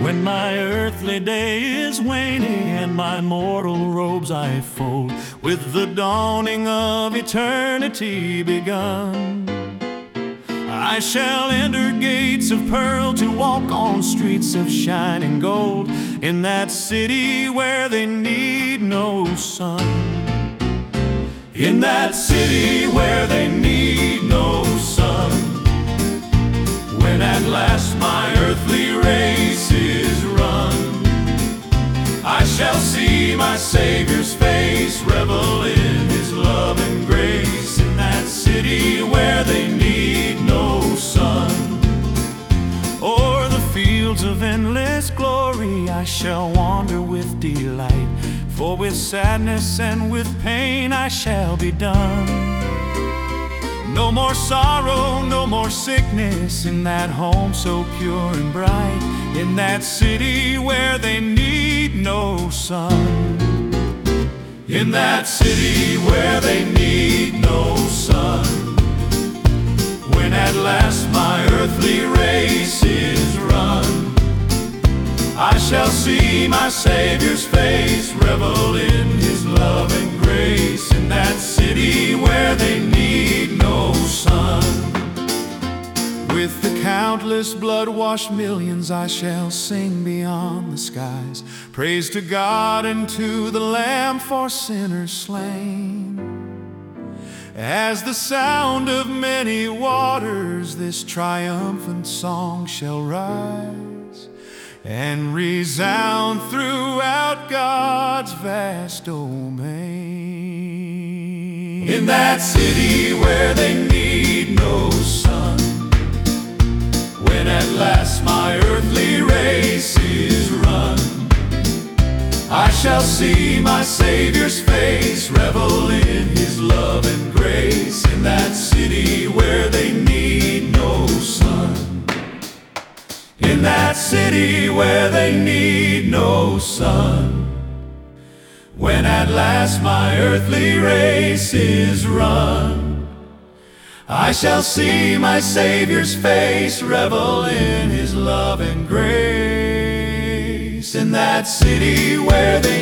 When my earthly day is waning and my mortal robes I fold, with the dawning of eternity begun, I shall enter gates of pearl to walk on streets of shining gold, in that city where they need no sun. In that city where they need no sun. When at last my earthly race is run, I shall see my Savior's face, revel in His love and grace. In that city where they need no sun. O'er the fields of endless glory I shall wander with delight, for with sadness and with pain I shall be done. No more sorrow, no more sickness, in that home so pure and bright, in that city where they need no sun. In that city where they need no sun. When at last my earthly race is run, I shall see my Savior's face, revel in His love and grace. In that city where they need no sun. With the countless blood-washed millions I shall sing beyond the skies, praise to God and to the Lamb for sinners slain. As the sound of many waters this triumphant song shall rise, and resound throughout God's vast domain. In that city where they need no sun. When at last my earthly race is run, I shall see my Savior's face, revel in His love and grace. In that city where they need no sun. In that city where they need no sun. When at last my earthly race is run, I shall see my Savior's face, revel in His love and grace. In that city where they